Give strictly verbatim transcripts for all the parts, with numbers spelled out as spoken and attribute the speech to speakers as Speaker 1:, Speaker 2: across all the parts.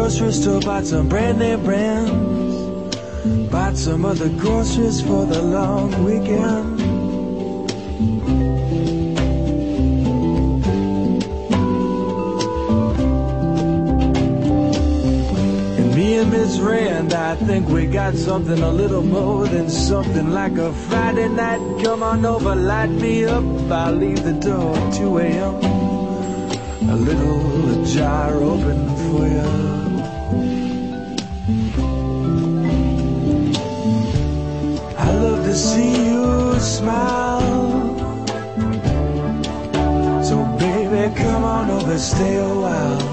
Speaker 1: grocery store, bought some brand name brands, bought some other groceries for the long weekend. And me and Miss Rand, I think we got something a little more than something like a Friday night. Come on over, light me up, I'll leave the door at two a.m. a little ajar open for you. I love to see you smile, so baby come on over, stay a while.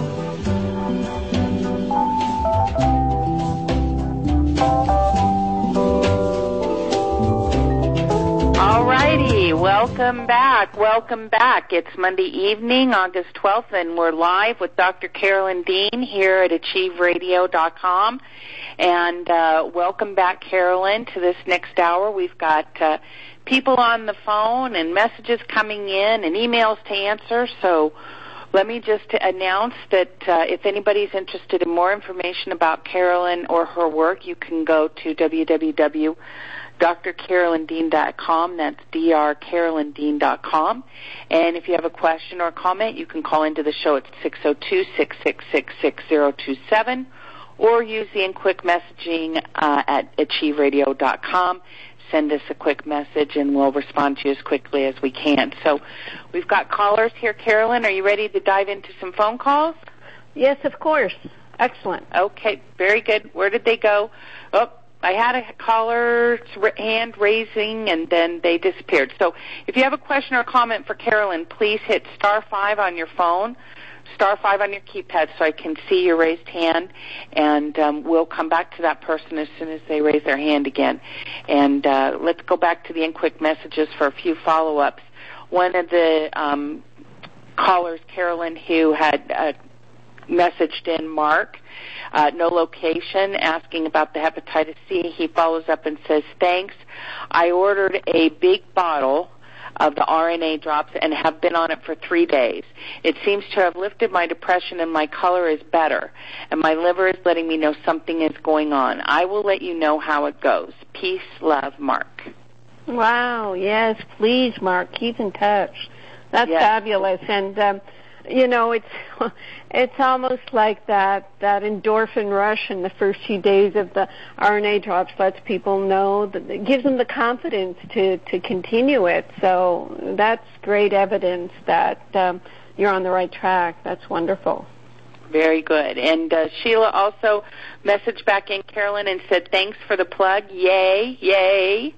Speaker 2: Welcome back. Welcome back. It's Monday evening, August twelfth, and we're live with Doctor Carolyn Dean here at achieve radio dot com. And uh, welcome back, Carolyn, to this next hour. We've got uh, people on the phone and messages coming in and emails to answer. So let me just announce that uh, if anybody's interested in more information about Carolyn or her work, you can go to w w w dot d r carolyn dean dot com. That's d r carolyn dean dot com. And if you have a question or a comment, you can call into the show at six oh two, six six six, six oh two seven or use the in quick messaging uh, at achieve radio dot com. Send us a quick message and we'll respond to you as quickly as we can. So we've got callers here. Carolyn, are you ready to dive into some phone calls?
Speaker 3: Yes, of course. Excellent.
Speaker 2: Okay, very good. Where did they go? Oh, I had a caller's hand raising, and then they disappeared. So if you have a question or comment for Carolyn, please hit star five on your phone, star five on your keypad so I can see your raised hand, and um, we'll come back to that person as soon as they raise their hand again. And uh, let's go back to the in-quick messages for a few follow-ups. One of the um, callers, Carolyn, who had uh, messaged in, Mark, Uh, no location, asking about the hepatitis C. He follows up and says, thanks. I ordered a big bottle of the R N A drops and have been on it for three days. It seems to have lifted my depression and my color is better, and my liver is letting me know something is going on. I will let you know how it goes. Peace, love, Mark.
Speaker 3: Wow, yes, please, Mark, keep in touch. That's
Speaker 2: yes.
Speaker 3: fabulous. And, um, you know, it's it's almost like that, that endorphin rush in the first few days of the R N A drops lets people know, that it gives them the confidence to, to continue it. So that's great evidence that um, you're on the right track. That's wonderful.
Speaker 2: Very good. And uh, Sheila also messaged back in, Carolyn, and said, thanks for the plug. Yay, yay.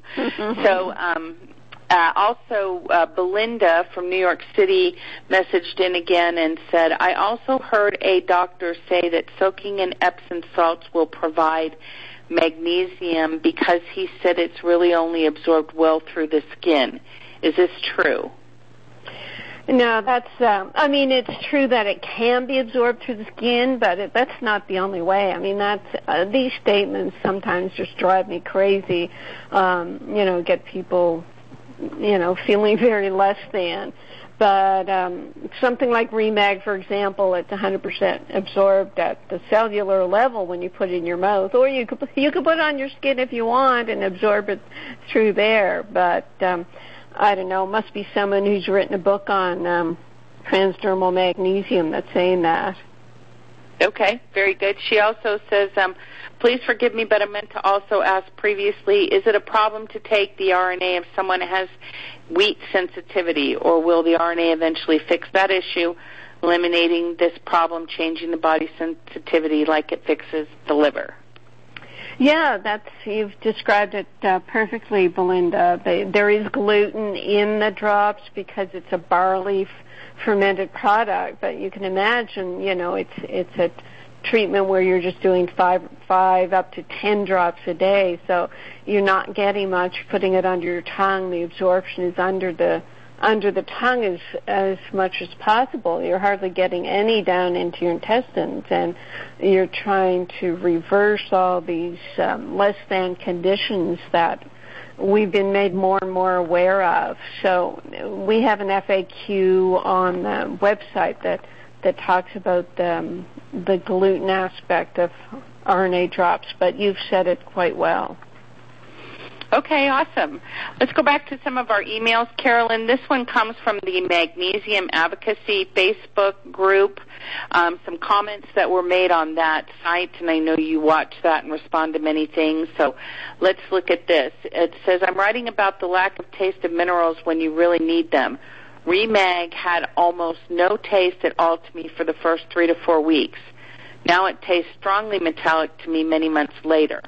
Speaker 2: So um Uh, also, uh, Belinda from New York City messaged in again and said, I also heard a doctor say that soaking in Epsom salts will provide magnesium because he said it's really only absorbed well through the skin. Is this true?
Speaker 3: No, that's, um, I mean, it's true that it can be absorbed through the skin, but it, that's not the only way. I mean, that's, uh, these statements sometimes just drive me crazy, um, you know, get people, you know, feeling very less than. But um, something like Remag, for example, it's one hundred percent absorbed at the cellular level when you put it in your mouth. Or you could, you could put it on your skin if you want and absorb it through there. But um, I don't know, must be someone who's written a book on um, transdermal magnesium that's saying that.
Speaker 2: Okay, very good. She also says, um, please forgive me, but I meant to also ask previously, is it a problem to take the R N A if someone has wheat sensitivity, or will the R N A eventually fix that issue, eliminating this problem, changing the body sensitivity like it fixes the liver?
Speaker 3: Yeah, that's, you've described it uh, perfectly, Belinda. They, there is gluten in the drops because it's a barley f- fermented product, but you can imagine, you know, it's it's a treatment where you're just doing five five up to ten drops a day, so you're not getting much putting it under your tongue. The absorption is under the under the tongue as as much as possible. You're hardly getting any down into your intestines, and you're trying to reverse all these um, less than conditions that we've been made more and more aware of. So we have an F A Q on the website that that talks about the, um, the gluten aspect of R N A drops, but you've said it quite well.
Speaker 2: Okay, awesome. Let's go back to some of our emails. Carolyn, this one comes from the Magnesium Advocacy Facebook group. Um, some comments that were made on that site, and I know you watch that and respond to many things, so let's look at this. It says, I'm writing about the lack of taste of minerals when you really need them. Remag had almost no taste at all to me for the first three to four weeks. Now it tastes strongly metallic to me many months later.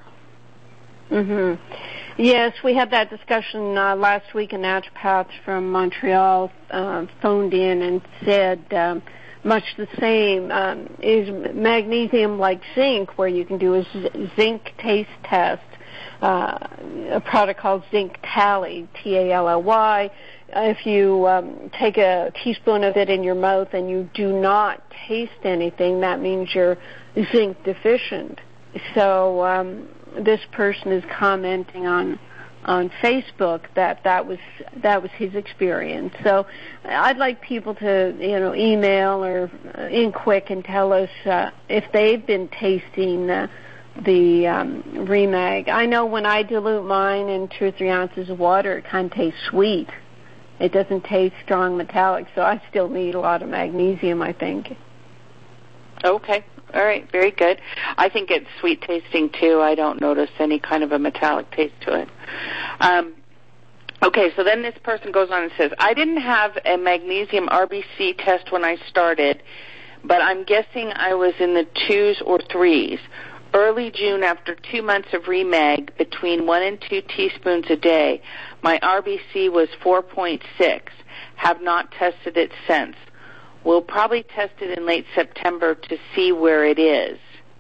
Speaker 3: Mm-hmm. Yes, we had that discussion uh, last week. A naturopath from Montreal uh, phoned in and said um, much the same. Um, is magnesium like zinc, where you can do a z- zinc taste test, uh, a product called Zinc Tally, T A L L Y. If you um, take a teaspoon of it in your mouth and you do not taste anything, that means you're zinc deficient. So um, this person is commenting on on Facebook that that was that was his experience. So I'd like people to you know email or uh, in quick and tell us uh, if they've been tasting uh, the um, Remag. I know when I dilute mine in two or three ounces of water, it kind of tastes sweet. It doesn't taste strong metallic, so I still need a lot of magnesium, I think.
Speaker 2: Okay. All right. Very good. I think it's sweet tasting, too. I don't notice any kind of a metallic taste to it. Um, okay, so then this person goes on and says, I didn't have a magnesium R B C test when I started, but I'm guessing I was in the twos or threes. Early June, after two months of Remag, between one and two teaspoons a day, my R B C was four point six. Have not tested it since. We'll probably test it in late September to see where it is.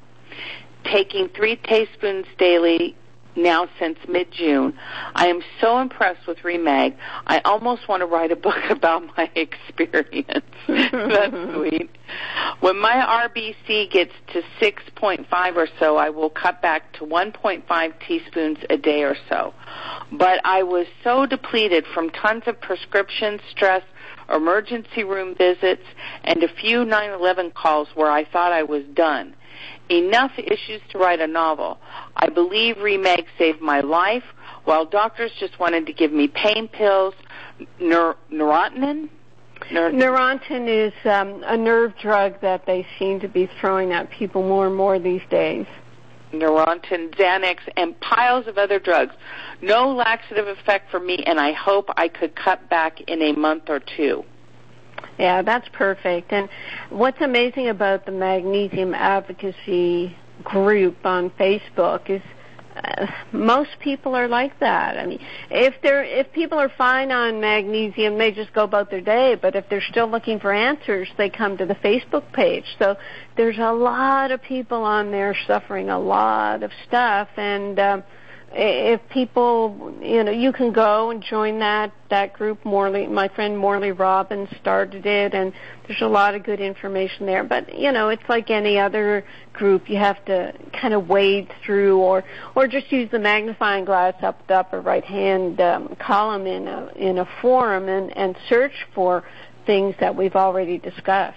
Speaker 2: Taking three teaspoons daily now since mid-June. I am so impressed with Remag, I almost want to write a book about my experience. That's sweet. When my R B C gets to six point five or so, I will cut back to one point five teaspoons a day or so. But I was so depleted from tons of prescriptions, stress, emergency room visits, and a few nine eleven calls where I thought I was done. Enough issues to write a novel. I believe Remag saved my life, while doctors just wanted to give me pain pills. Neur- Neurontin? Neur-
Speaker 3: Neurontin is um, a nerve drug that they seem to be throwing at people more and more these days.
Speaker 2: Neurontin, Xanax, and piles of other drugs. No laxative effect for me, and I hope I could cut back in a month or two.
Speaker 3: Yeah, that's perfect. And what's amazing about the Magnesium Advocacy group on Facebook is uh, most people are like that. I mean, if they're if people are fine on magnesium, they just go about their day. But if they're still looking for answers, they come to the Facebook page. So there's a lot of people on there suffering a lot of stuff, and um, if people, you know, you can go and join that, that group. Morley, my friend Morley Robbins started it, and there's a lot of good information there. But, you know, it's like any other group. You have to kind of wade through or, or just use the magnifying glass up the upper right-hand um, column in a, in a forum and, and search for things that we've already discussed.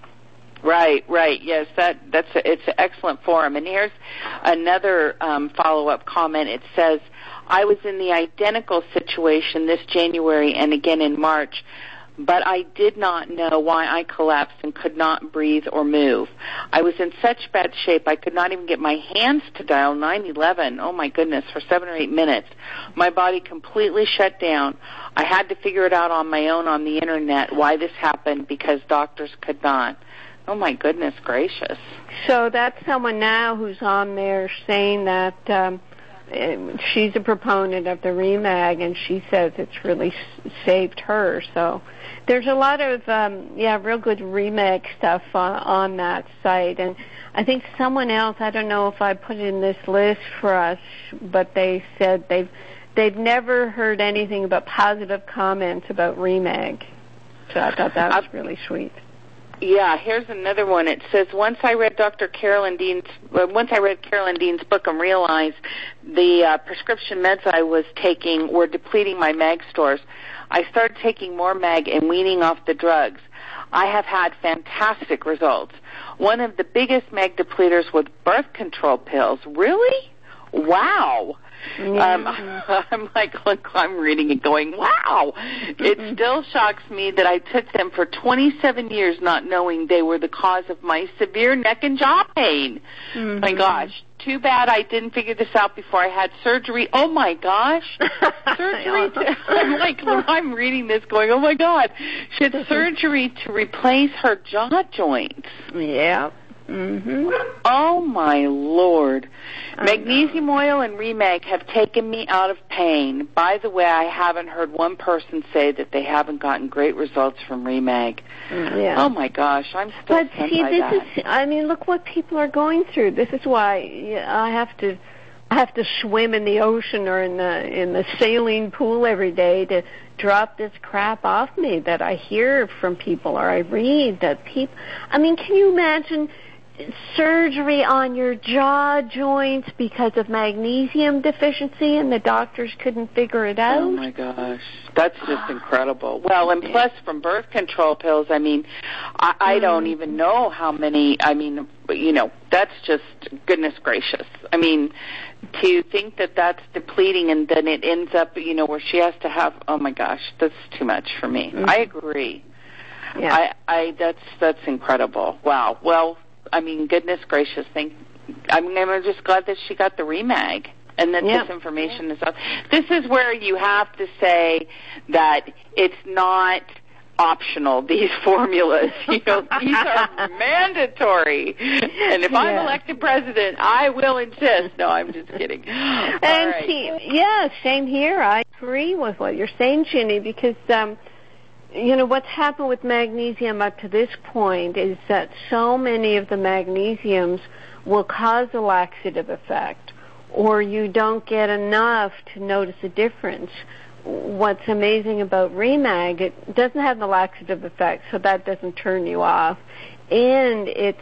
Speaker 2: Right, right. Yes, that that's a, it's an excellent forum. And here's another um, follow-up comment. It says, I was in the identical situation this January and again in March, but I did not know why I collapsed and could not breathe or move. I was in such bad shape I could not even get my hands to dial nine eleven, oh my goodness, for seven or eight minutes. My body completely shut down. I had to figure it out on my own on the Internet why this happened because doctors could not. Oh, my goodness gracious.
Speaker 3: So that's someone now who's on there saying that um, she's a proponent of the Remag, and she says it's really s- saved her. So there's a lot of, um, yeah, real good Remag stuff on, on that site. And I think someone else, I don't know if I put it in this list for us, but they said they've, they've never heard anything but positive comments about Remag. So I thought that was really sweet.
Speaker 2: Yeah, here's another one. It says, once I read Doctor Carolyn Dean's, well, once I read Carolyn Dean's book and realized the uh, prescription meds I was taking were depleting my mag stores, I started taking more mag and weaning off the drugs. I have had fantastic results. One of the biggest mag depleters was birth control pills. Really? Wow. Yeah. Um, I'm like, look, I'm reading it going, wow. Mm-hmm. It still shocks me that I took them for twenty-seven years not knowing they were the cause of my severe neck and jaw pain. Mm-hmm. My gosh, too bad I didn't figure this out before I had surgery. Oh, my gosh. Surgery to, I'm like, I'm reading this going, oh, my God. She had surgery to replace her jaw joints.
Speaker 3: Yeah. Mm-hmm.
Speaker 2: Oh, my Lord. Magnesium oil and Remag have taken me out of pain. By the way, I haven't heard one person say that they haven't gotten great results from Remag. Yeah. Oh, my gosh. I'm still
Speaker 3: But
Speaker 2: sent
Speaker 3: see,
Speaker 2: by
Speaker 3: this
Speaker 2: that.
Speaker 3: is, I mean, look what people are going through. This is why I have to I have to swim in the ocean or in the in the saline pool every day to drop this crap off me that I hear from people or I read that people, I mean, can you imagine surgery on your jaw joints because of magnesium deficiency and the doctors couldn't figure it out?
Speaker 2: Oh, my gosh. That's just incredible. Well, and plus from birth control pills, I mean, I, I don't even know how many, I mean, you know, that's just goodness gracious. I mean, to think that that's depleting and then it ends up, you know, where she has to have, oh, my gosh, that's too much for me. Mm-hmm. I agree. Yeah. I, I, that's, that's incredible. Wow. Well, I mean, goodness gracious, thank, I mean, I'm just glad that she got the Remag and that yeah. this information yeah. is out. This is where you have to say that it's not optional, these formulas. You know, these are mandatory. And if yeah. I'm elected president, I will insist. No, I'm just kidding.
Speaker 3: And
Speaker 2: right.
Speaker 3: see, yeah, same here. I agree with what you're saying, Ginny, because, um, you know, what's happened with magnesium up to this point is that so many of the magnesiums will cause a laxative effect, or you don't get enough to notice a difference. What's amazing about Remag, it doesn't have the laxative effect, so that doesn't turn you off. And it's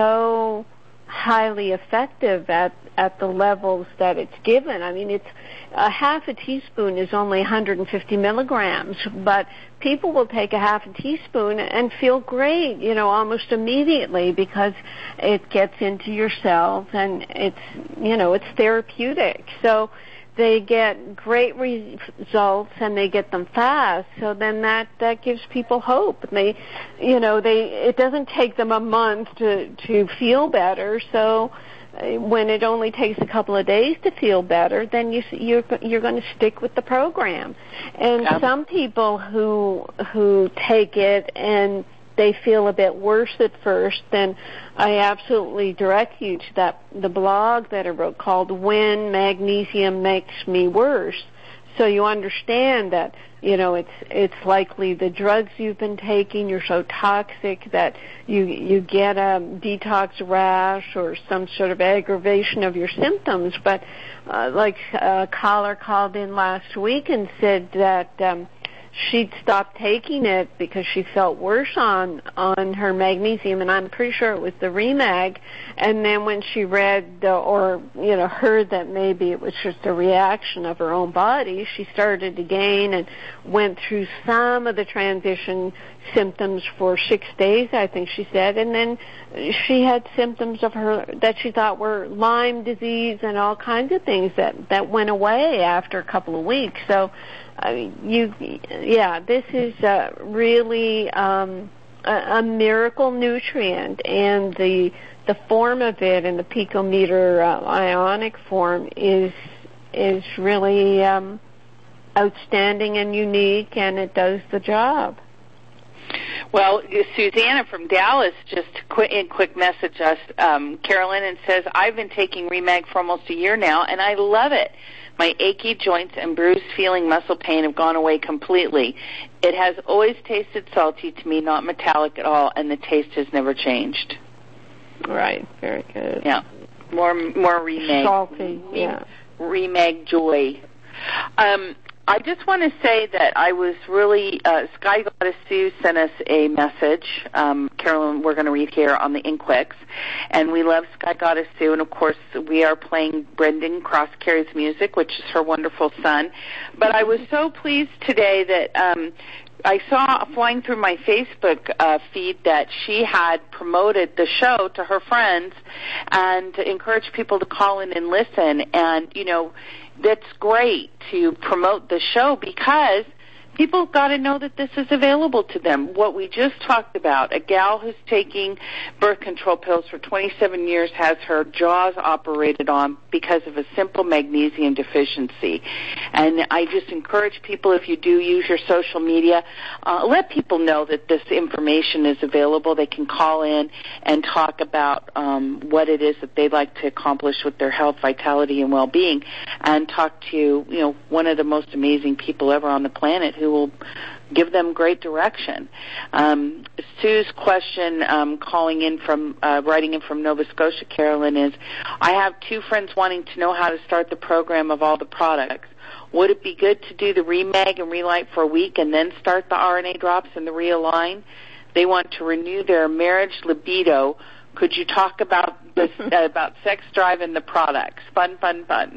Speaker 3: so highly effective at, at the levels that it's given. I mean, it's a half a teaspoon is only one hundred fifty milligrams, but people will take a half a teaspoon and feel great, you know, almost immediately because it gets into your cells and it's, you know, it's therapeutic. So they get great results and they get them fast. So then that, that gives people hope. And they, you know, they, it doesn't take them a month to, to feel better. So when it only takes a couple of days to feel better, then you, you're, you're going to stick with the program. And yeah. some people who, who take it and they feel a bit worse at first, then I absolutely direct you to that the blog that I wrote called When Magnesium Makes Me Worse. So you understand that, you know, it's it's likely the drugs you've been taking, you're so toxic that you you get a detox rash or some sort of aggravation of your symptoms. But uh, like a caller called in last week and said that um, she'd stopped taking it because she felt worse on on her magnesium, and I'm pretty sure it was the Remag. And then when she read the, or you know heard that maybe it was just a reaction of her own body, she started again and went through some of the transition symptoms for six days, I think she said, and then she had symptoms of her that she thought were Lyme disease and all kinds of things that that went away after a couple of weeks. So. I mean, you, yeah, this is uh, really um, a, a miracle nutrient, and the the form of it in the picometer uh, ionic form is is really um, outstanding and unique, and it does the job.
Speaker 2: Well, Susanna from Dallas just quick, in quick message us, um, Carolyn, and says, I've been taking Remag for almost a year now, and I love it. My achy joints and bruised feeling muscle pain have gone away completely. It has always tasted salty to me, not metallic at all, and the taste has never changed.
Speaker 3: Right, very good.
Speaker 2: Yeah, more more Remag.
Speaker 3: Salty, yeah.
Speaker 2: Remag joy. Um, I just want to say that I was really, uh, Sky Goddess Sue sent us a message, um, Carolyn, we're going to read here on the Inquicks, and we love Sky Goddess Sue, and of course we are playing Brendan Crosscarry's music, which is her wonderful son. But I was so pleased today that um, I saw flying through my Facebook uh, feed that she had promoted the show to her friends and encouraged people to call in and listen. And, you know, that's great to promote the show because people got to know that this is available to them. What we just talked about, a gal who's taking birth control pills for twenty-seven years has her jaws operated on because of a simple magnesium deficiency. And I just encourage people, if you do use your social media, uh, let people know that this information is available. They can call in and talk about um, what it is that they'd like to accomplish with their health, vitality, and well-being, and talk to, you know, one of the most amazing people ever on the planet who will give them great direction. Um, Sue's question, um, calling in from, uh, writing in from Nova Scotia, Carolyn, is, I have two friends wanting to know how to start the program of all the products. Would it be good to do the Remag and Relight for a week and then start the R N A drops and the Realign? They want to renew their marriage libido. Could you talk about this, uh, about sex drive and the products? Fun, fun, fun.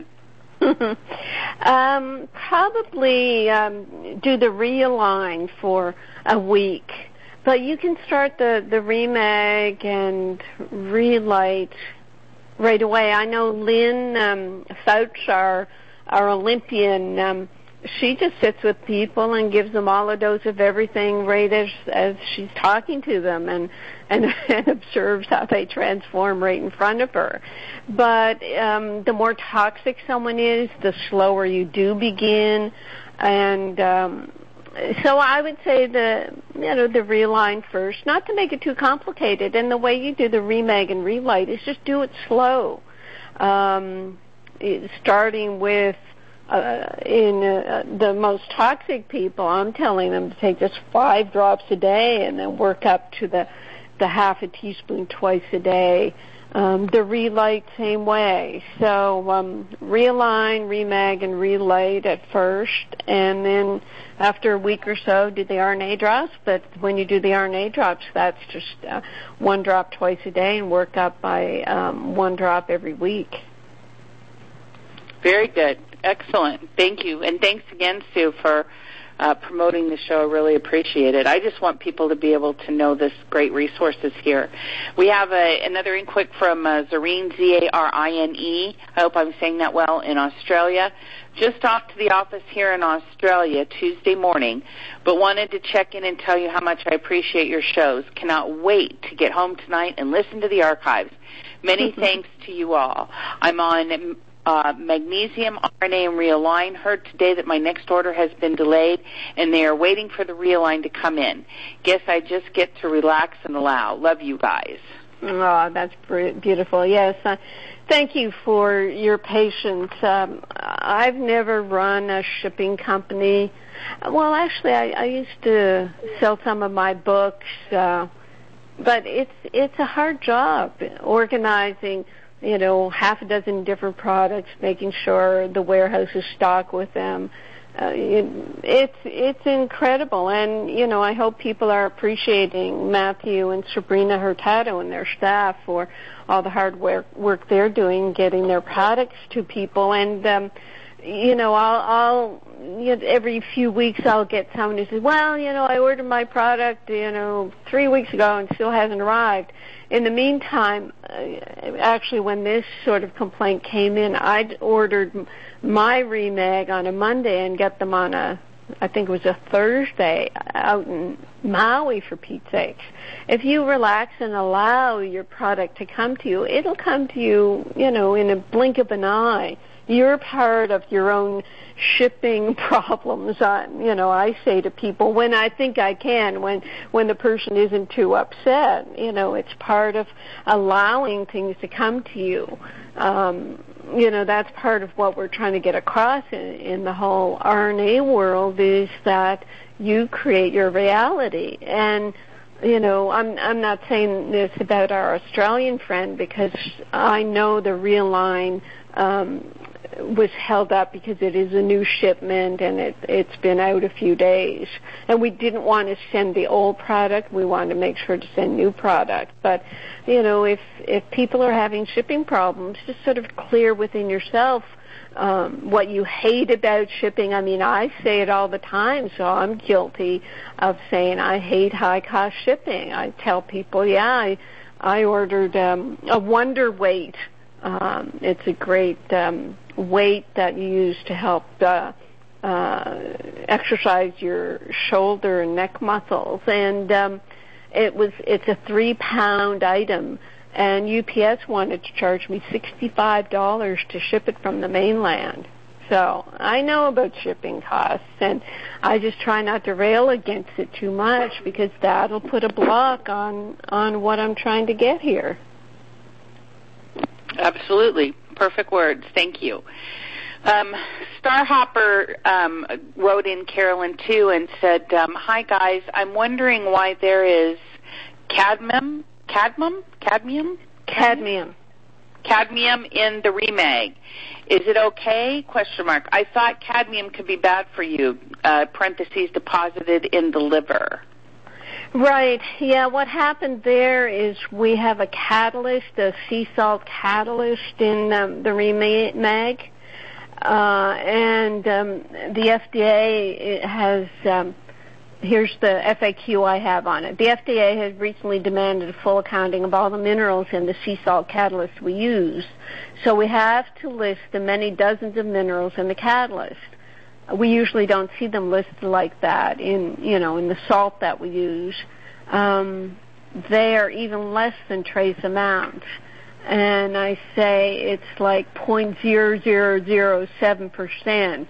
Speaker 3: um, probably um, do the Realign for a week, but you can start the, the Remag and Relight right away. I know Lynn um, Fouch, our, our Olympian, um, she just sits with people and gives them all a dose of everything right as, as she's talking to them and, and, and observes how they transform right in front of her. But um, the more toxic someone is, the slower you do begin. And um, so I would say the, you know, the Realign first, not to make it too complicated. And the way you do the Remag and Relight is just do it slow, um, starting with Uh, in uh, the most toxic people, I'm telling them to take just five drops a day and then work up to the, the half a teaspoon twice a day. Um, the Relight, same way. So um, Realign, Remag, and Relight at first, and then after a week or so, do the R N A drops. But when you do the R N A drops, that's just uh, one drop twice a day and work up by um, one drop every week.
Speaker 2: Very good. Excellent. Thank you. And thanks again, Sue, for uh, promoting the show. I really appreciate it. I just want people to be able to know this great resources here. We have a, another inquiry from uh, Zarine, Z A R I N E. I hope I'm saying that well, in Australia. Just off to the office here in Australia Tuesday morning, but wanted to check in and tell you how much I appreciate your shows. Cannot wait to get home tonight and listen to the archives. Many thanks to you all. I'm on Uh, magnesium, R N A, and Realign. Heard today that my next order has been delayed, and they are waiting for the Realign to come in. Guess I just get to relax and allow. Love you guys.
Speaker 3: Oh, that's beautiful. Yes, uh, thank you for your patience. Um, I've never run a shipping company. Well, actually, I, I used to sell some of my books, uh, but it's it's a hard job organizing, you know, half a dozen different products, making sure the warehouse is stocked with them. Uh, it, it's it's incredible, and you know, I hope people are appreciating Matthew and Sabrina Hurtado and their staff for all the hard work work they're doing getting their products to people. And um, you know, I'll, I'll you know, every few weeks I'll get someone who says, "Well, you know, I ordered my product, you know, three weeks ago and still hasn't arrived." In the meantime, uh, actually, when this sort of complaint came in, I'd ordered my Remag on a Monday and got them on a, I think it was a Thursday, out in Maui, for Pete's sakes. If you relax and allow your product to come to you, it'll come to you, you know, in a blink of an eye. You're part of your own shipping problems. I, you know, I say to people when I think I can, when when the person isn't too upset, you know, it's part of allowing things to come to you. Um, you know, that's part of what we're trying to get across in, in the whole R N A world, is that you create your reality. And you know, I'm I'm not saying this about our Australian friend, because I know the Realign um, was held up because it is a new shipment and it, it's been out a few days. And we didn't want to send the old product. We wanted to make sure to send new product. But, you know, if, if people are having shipping problems, just sort of clear within yourself um, what you hate about shipping. I mean, I say it all the time, so I'm guilty of saying I hate high-cost shipping. I tell people, yeah, I, I ordered um, a Wonder Weight. Um, it's a great um, weight that you use to help uh, uh, exercise your shoulder and neck muscles, and um, it was it's a three-pound item. And U P S wanted to charge me sixty-five dollars to ship it from the mainland. So I know about shipping costs, and I just try not to rail against it too much because that'll put a block on, on what I'm trying to get here.
Speaker 2: Absolutely. Perfect words. Thank you. Um, Starhopper um, wrote in, Carolyn, too, and said, um, hi, guys. I'm wondering why there is cadmium Cadmium? Cadmium?
Speaker 3: Cadmium.
Speaker 2: Cadmium in the Remag. Is it okay? Question mark. I thought cadmium could be bad for you, uh, parentheses, deposited in the liver.
Speaker 3: Right. Yeah, what happened there is we have a catalyst, a sea salt catalyst in um, the Remag, uh, and um, the F D A has... Um, Here's the F A Q I have on it. The F D A has recently demanded a full accounting of all the minerals in the sea salt catalyst we use. So we have to list the many dozens of minerals in the catalyst. We usually don't see them listed like that in, you know, in the salt that we use. Um, they are even less than trace amounts. And I say it's like zero point zero zero zero seven percent.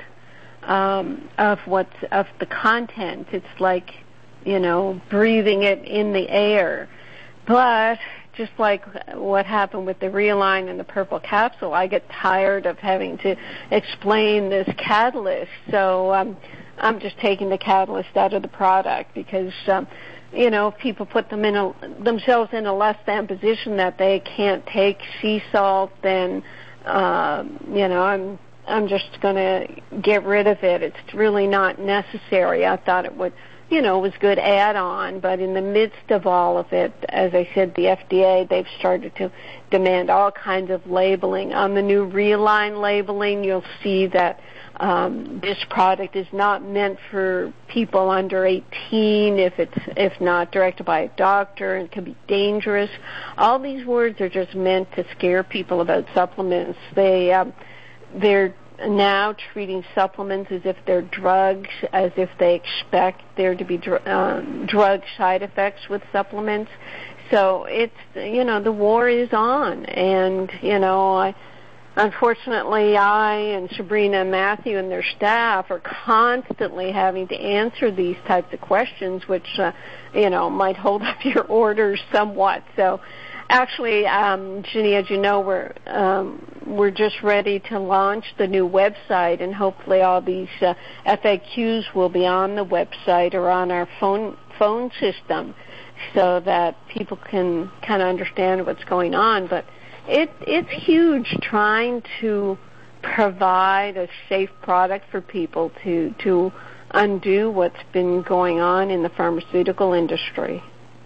Speaker 3: Um, of what's of the content. It's like, you know, breathing it in the air. But just like what happened with the Realign and the purple capsule, I get tired of having to explain this catalyst. So um, I'm just taking the catalyst out of the product because, um, you know, if people put them in a, themselves in a less than position that they can't take sea salt, then, uh, you know, I'm I'm just going to get rid of it. It's really not necessary. I thought it would, you know, it was good add-on, but in the midst of all of it, as I said, the F D A, they've started to demand all kinds of labeling. On the new Realign labeling, you'll see that um, this product is not meant for people under eighteen if it's if not directed by a doctor. It can be dangerous. All these words are just meant to scare people about supplements. They um, They're now treating supplements as if they're drugs, as if they expect there to be dr- um, drug side effects with supplements. So it's, you know, the war is on. And, you know, I, unfortunately, I and Sabrina and Matthew and their staff are constantly having to answer these types of questions, which, uh, you know, might hold up your orders somewhat. So, Actually, um, Ginny, as you know, we're um, we're just ready to launch the new website, and hopefully all these uh, F A Qs will be on the website or on our phone phone system, so that people can kind of understand what's going on. But it it's huge trying to provide a safe product for people to to undo what's been going on in the pharmaceutical industry.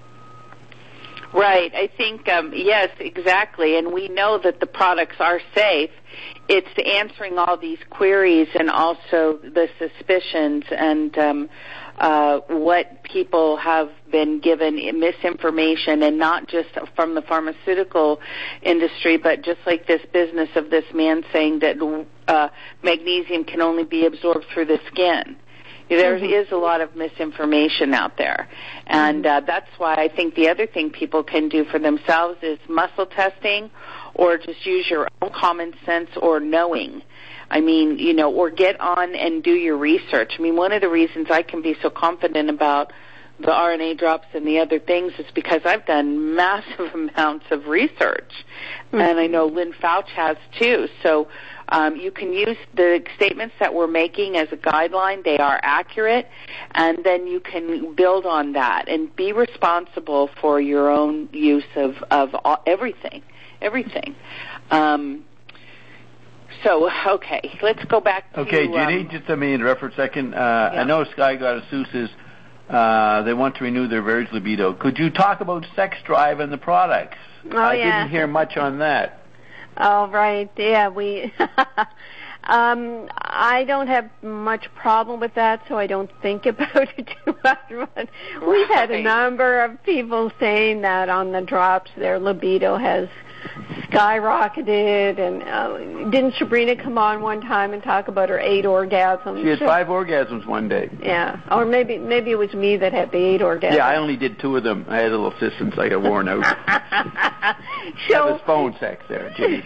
Speaker 2: Right. I think, um, yes, exactly. And we know that the products are safe. It's answering all these queries and also the suspicions and um, uh, what people have been given misinformation, and not just from the pharmaceutical industry, but just like this business of this man saying that uh, magnesium can only be absorbed through the skin. There mm-hmm. is a lot of misinformation out there, and uh, that's why I think the other thing people can do for themselves is muscle testing, or just use your own common sense or knowing. I mean, you know, or get on and do your research. I mean, one of the reasons I can be so confident about the R N A drops and the other things is because I've done massive amounts of research, mm-hmm. and I know Lynn Fauch has too. So um, you can use the statements that we're making as a guideline. They are accurate, and then you can build on that and be responsible for your own use of, of all, everything, everything. Um, so, okay, let's go back to...
Speaker 4: Okay, Ginny, um, just let me interrupt for a second. Uh, yeah. I know Sky Goddess Seuss is... Uh, they want to renew their marriage libido. Could you talk about sex drive and the products?
Speaker 3: Oh,
Speaker 4: I
Speaker 3: yeah.
Speaker 4: didn't hear much on that.
Speaker 3: Oh, right. Yeah, we Um, I don't have much problem with that, so I don't think about it too much. But we've had a number of people saying that on the drops, their libido has skyrocketed. And uh, didn't Sabrina come on one time and talk about her eight orgasms?
Speaker 4: She had five orgasms one day.
Speaker 3: Yeah, or maybe maybe it was me that had the eight orgasms.
Speaker 4: Yeah, I only did two of them. I had a little assistance. I got worn out.
Speaker 3: So,
Speaker 4: that was phone sex there, Ginny.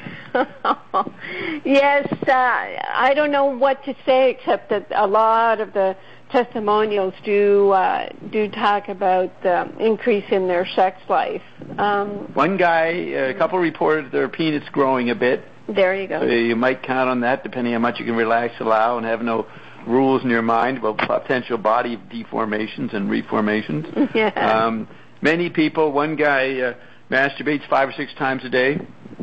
Speaker 3: Yes, uh, I don't know what to say except that a lot of the testimonials do uh, do talk about the increase in their sex life. Um,
Speaker 4: One guy, a couple reported their penis growing a bit.
Speaker 3: There you go.
Speaker 4: So you might count on that, depending how much you can relax, allow, and have no rules in your mind about potential body deformations and reformations.
Speaker 3: Yeah.
Speaker 4: Um, many people, one guy uh, masturbates five or six times a day.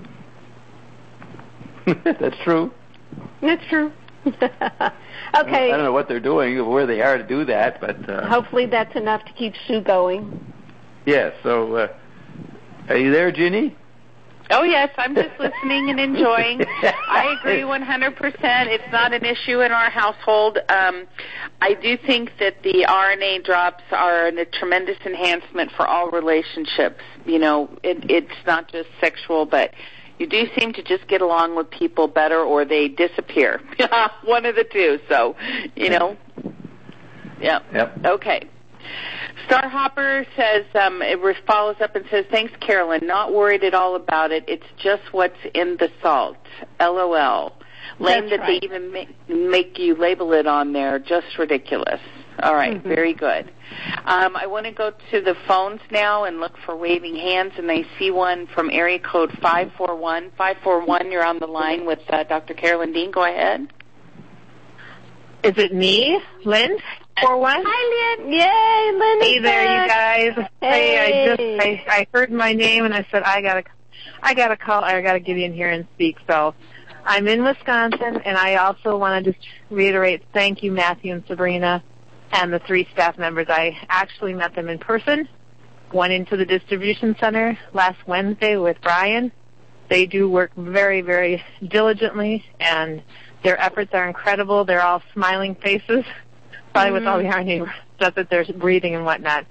Speaker 4: That's true.
Speaker 3: That's true. Okay.
Speaker 4: I don't know what they're doing or where they are to do that, but... Uh,
Speaker 3: hopefully that's enough to keep Sue going.
Speaker 4: Yeah, so... Uh, are you there, Ginny?
Speaker 2: Oh, yes, I'm just listening and enjoying. I agree one hundred percent. It's not an issue in our household. Um, I do think that the R N A drops are a tremendous enhancement for all relationships. You know, it, it's not just sexual, but you do seem to just get along with people better or they disappear. One of the two. So, you know, yeah.
Speaker 4: Yep.
Speaker 2: Okay. Starhopper says, um, it follows up and says, thanks, Carolyn. Not worried at all about it. It's just what's in the salt. LOL. Lame that
Speaker 3: right.
Speaker 2: they even make, make you label it on there. Just ridiculous. All right, mm-hmm. Very good. Um, I want to go to the phones now and look for waving hands, and I see one from area code five four one. five four one, you're on the line with uh, Doctor Carolyn Dean. Go ahead.
Speaker 5: Is it me, Lynn? four one?
Speaker 3: Hi, Lynn. Yay, Lynn.
Speaker 5: Hey there, you guys.
Speaker 3: Hey.
Speaker 5: hey I just I, I heard my name and I said I gotta I gotta call I gotta get in here and speak. So I'm in Wisconsin, and I also want to just reiterate thank you, Matthew and Sabrina, and the three staff members. I actually met them in person. Went into the distribution center last Wednesday with Brian. They do work very, very diligently, and their efforts are incredible. They're all smiling faces, probably mm-hmm. with all the R N A stuff that they're breathing and whatnot.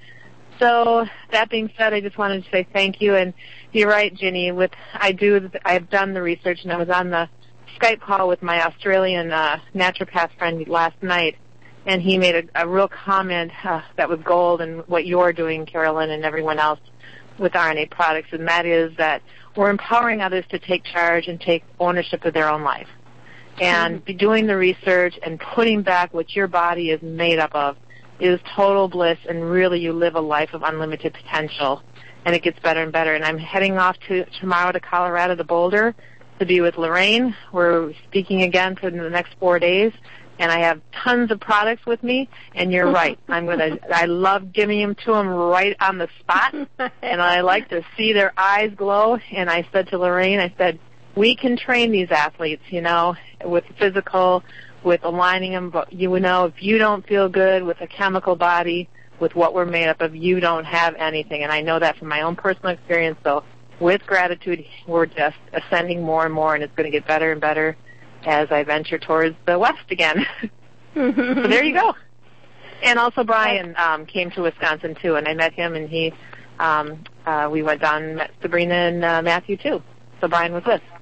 Speaker 5: So that being said, I just wanted to say thank you. And you're right, Ginny. With I do, I've done the research, and I was on the Skype call with my Australian uh, naturopath friend last night, and he made a, a real comment uh, that was gold, and what you're doing, Carolyn, and everyone else with R N A products, and that is that we're empowering others to take charge and take ownership of their own life. And be doing the research and putting back what your body is made up of is total bliss, and really you live a life of unlimited potential, and it gets better and better. And I'm heading off to tomorrow to Colorado, to Boulder, to be with Lorraine. We're speaking again for the next four days, and I have tons of products with me, and you're right. I'm gonna. I love giving them to them right on the spot, and I like to see their eyes glow. And I said to Lorraine, I said, we can train these athletes, you know, with physical, with aligning them, but you know, if you don't feel good with a chemical body, with what we're made up of, you don't have anything. And I know that from my own personal experience. So with gratitude, we're just ascending more and more, and it's going to get better and better as I venture towards the West again. So there you go. And also Brian um, came to Wisconsin, too, and I met him, and he, um, uh, we went down and met Sabrina and uh, Matthew, too. So Brian was with.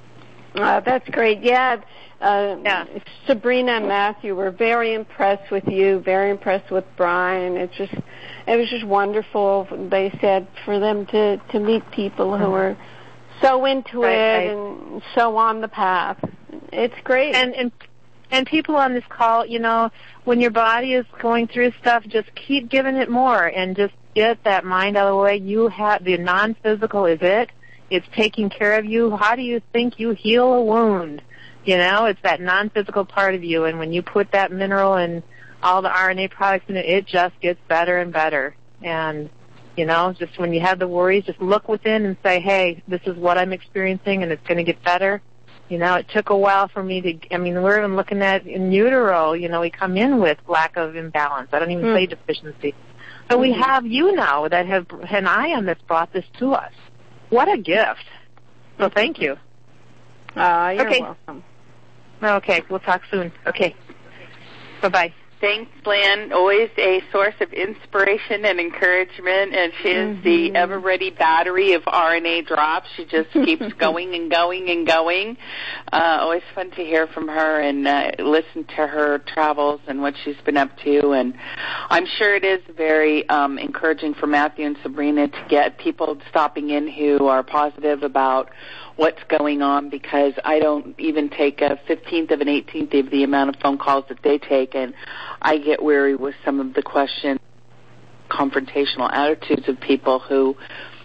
Speaker 3: Uh, that's great. Yeah. Uh,
Speaker 5: yeah.
Speaker 3: Sabrina and Matthew were very impressed with you, very impressed with Brian. It's just, it was just wonderful, they said, for them to, to meet people who were so into
Speaker 5: right,
Speaker 3: it
Speaker 5: right.
Speaker 3: and so on the path. It's great.
Speaker 5: And, and and people on this call, you know, when your body is going through stuff, just keep giving it more and just get that mind out of the way. You have the non-physical is it. It's taking care of you. How do you think you heal a wound? You know, it's that non-physical part of you, and when you put that mineral and all the R N A products in it, it just gets better and better. And, you know, just when you have the worries, just look within and say, hey, this is what I'm experiencing, and it's going to get better. You know, it took a while for me to, I mean, we're even looking at in utero, you know, we come in with lack of imbalance. I don't even mm. say deficiency. So mm-hmm. we have you now that have an eye on this, brought this to us. What a gift. So thank you.
Speaker 3: Uh, you're
Speaker 5: okay.
Speaker 3: welcome.
Speaker 5: Okay, we'll talk soon. Okay. Bye-bye.
Speaker 2: Thanks, Lynn. Always a source of inspiration and encouragement, and she is mm-hmm. the ever-ready battery of R N A drops. She just keeps going and going and going. Uh, always fun to hear from her and uh, listen to her travels and what she's been up to. And I'm sure it is very um, encouraging for Matthew and Sabrina to get people stopping in who are positive about what's going on, because I don't even take a fifteenth of an eighteenth of the amount of phone calls that they take, and I get weary with some of the questions, confrontational attitudes of people who,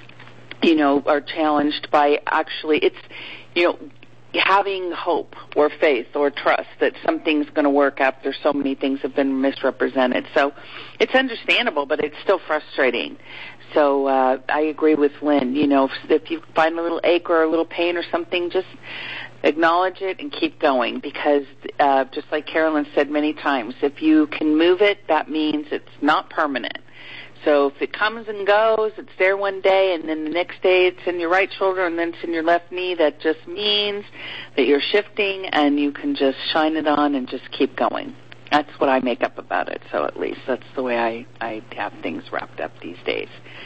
Speaker 2: you know, are challenged by actually, it's, you know, having hope or faith or trust that something's going to work after so many things have been misrepresented. So it's understandable, but it's still frustrating. So uh, I agree with Lynn. You know, if, if you find a little ache or a little pain or something, just acknowledge it and keep going, because uh, just like Carolyn said many times, if you can move it, that means it's not permanent. So if it comes and goes, it's there one day, and then the next day it's in your right shoulder, and then it's in your left knee, that just means that you're shifting, and you can just shine it on and just keep going. That's what I make up about it, so at least that's the way I, I have things wrapped up these days.